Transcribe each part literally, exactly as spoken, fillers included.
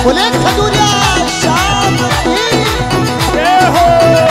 बोले खजूरिया शाम की जय हो।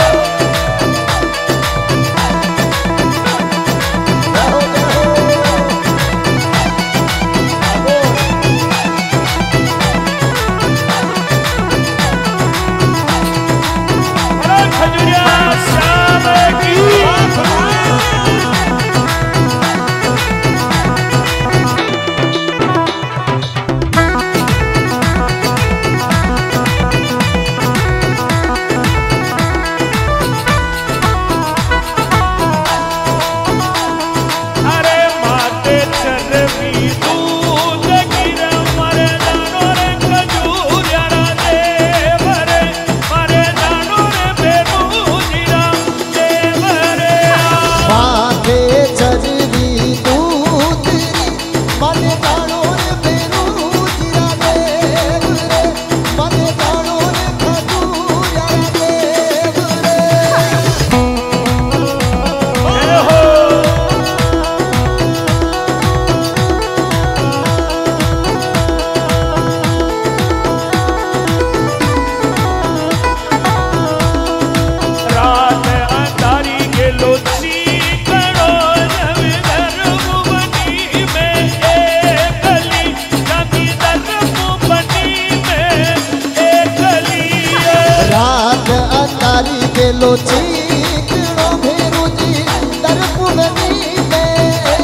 लो चीकड़ो भेरू जी दरपुवनी में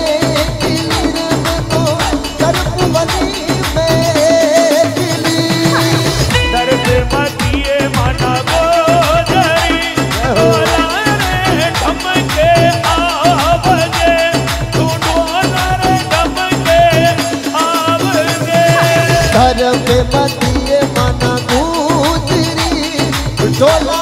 तो दरपुवनी में दर्द मतिए मना गोदरी रे धमके आवजे तू डोलर धमके आवजे दर्द मतिए मना गोदरी डोला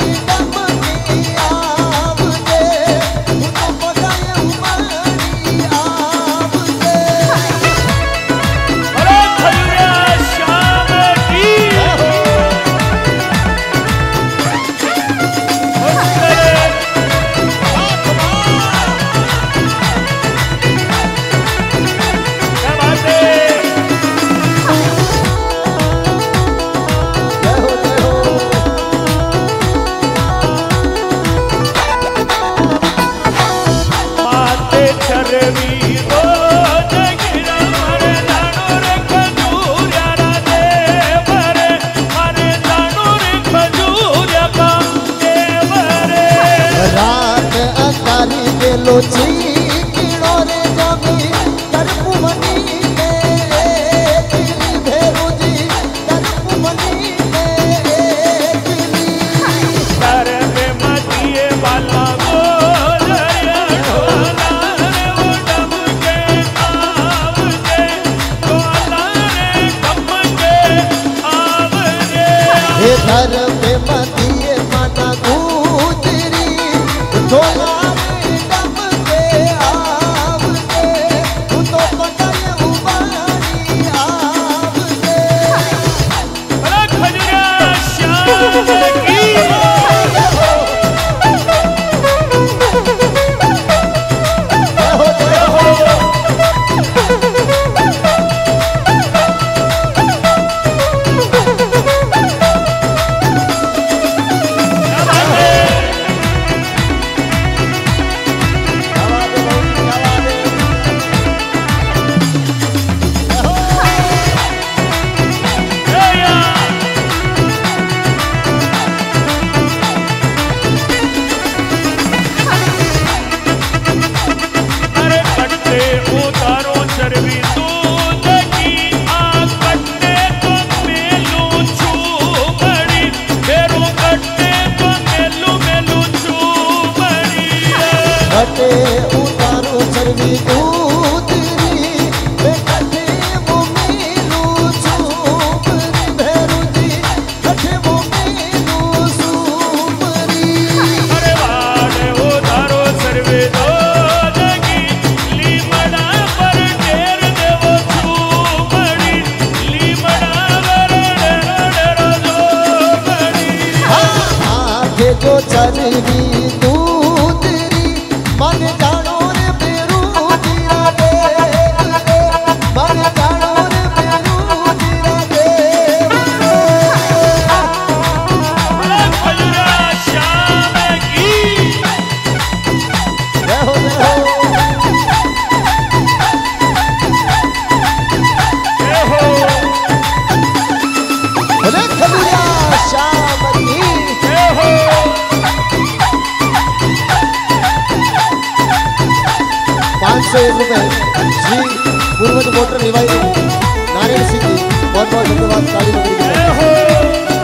लो चीकड़ो रे जमी दरपुवनी में भेरू जी दरपुवनी में दर्द मतिए वाला गोलरिया ढोला रे वो डमके आवजे ढोला रे डमके आवजे हे दर्द मतिए मना गुजरी ढोला में श्री पूर्वज मोटर निभाई नारायण सिंह जी बहुत बहुत धन्यवाद काली नगरी के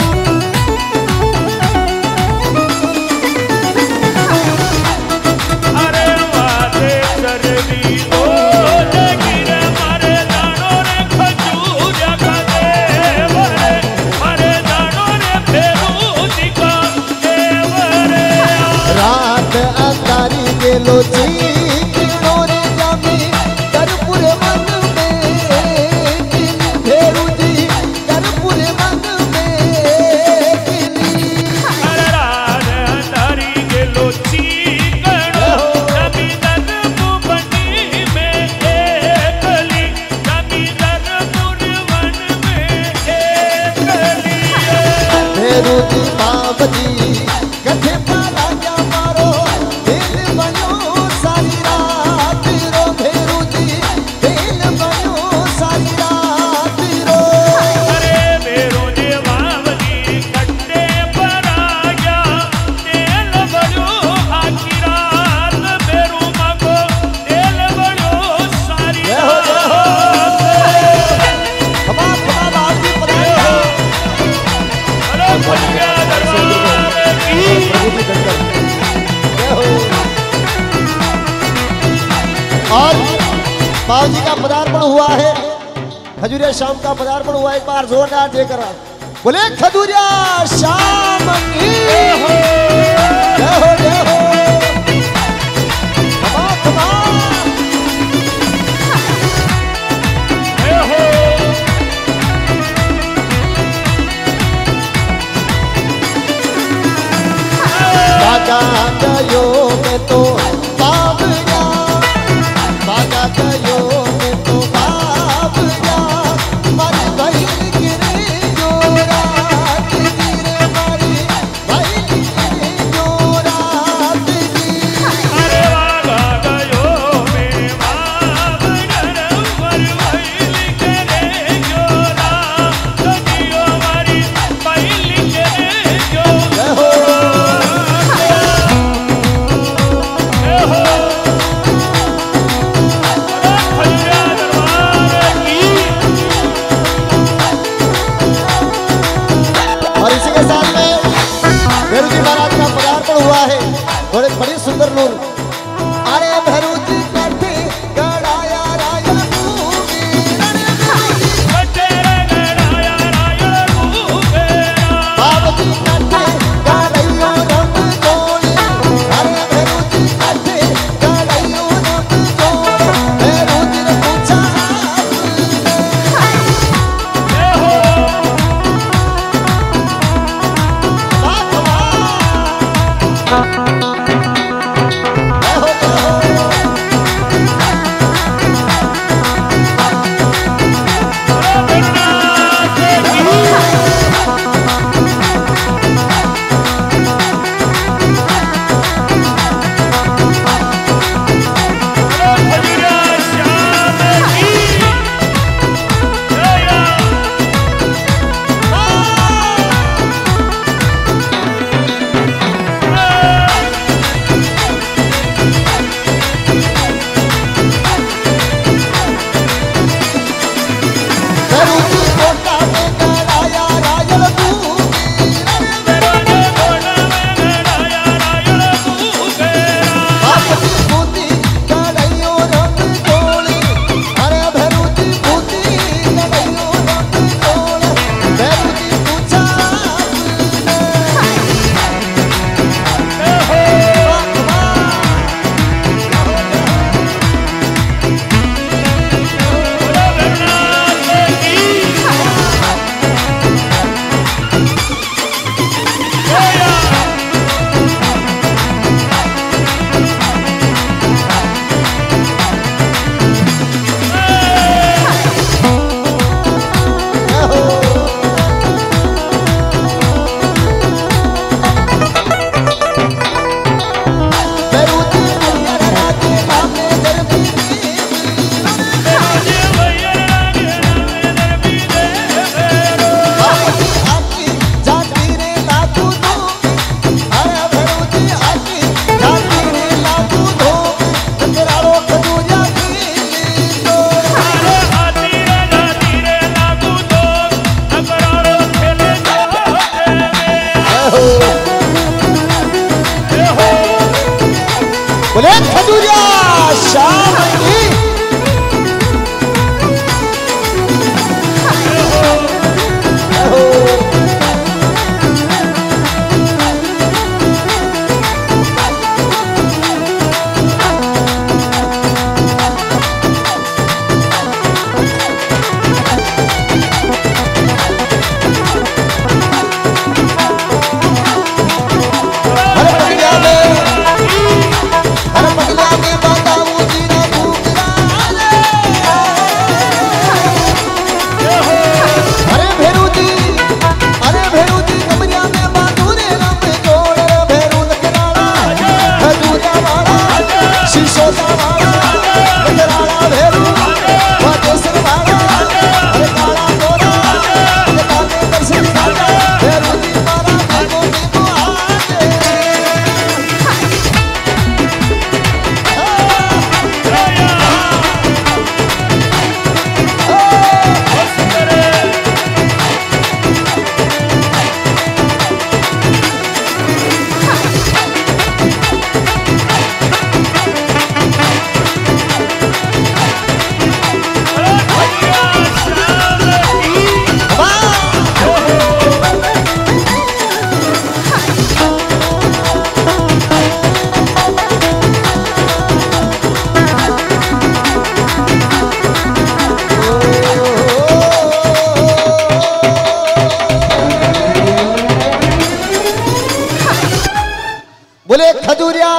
रात अंधारी गेलो जी किनोरे जामी कर्पूर मन में भेरू जी कर्पूर मन में अरे रात अंधारी गेलो जी कणो जामी कर्पूर में एकली जामी कर्पूर मन में एकली भेरू जी बाप जी कथे और बाबू जी का पदार्पण हुआ है, खजूरिया शाम का पदार्पण हुआ। एक बार जोरदार देकर बोले खजूरिया शाम की जय हो जय हो। बागा गयो में तो बाब जा, बागा गयो में तो बाब जा, मन भइल गिरे जो रात गिरे मारी भइल गिरे जो रात गिरे। अरे बागा गयो में बाब नरवर भइल गिरे जो रात जियो मारी भइल गिरे जो।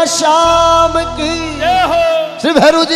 श्याम की जय हो। श्री भैरू जी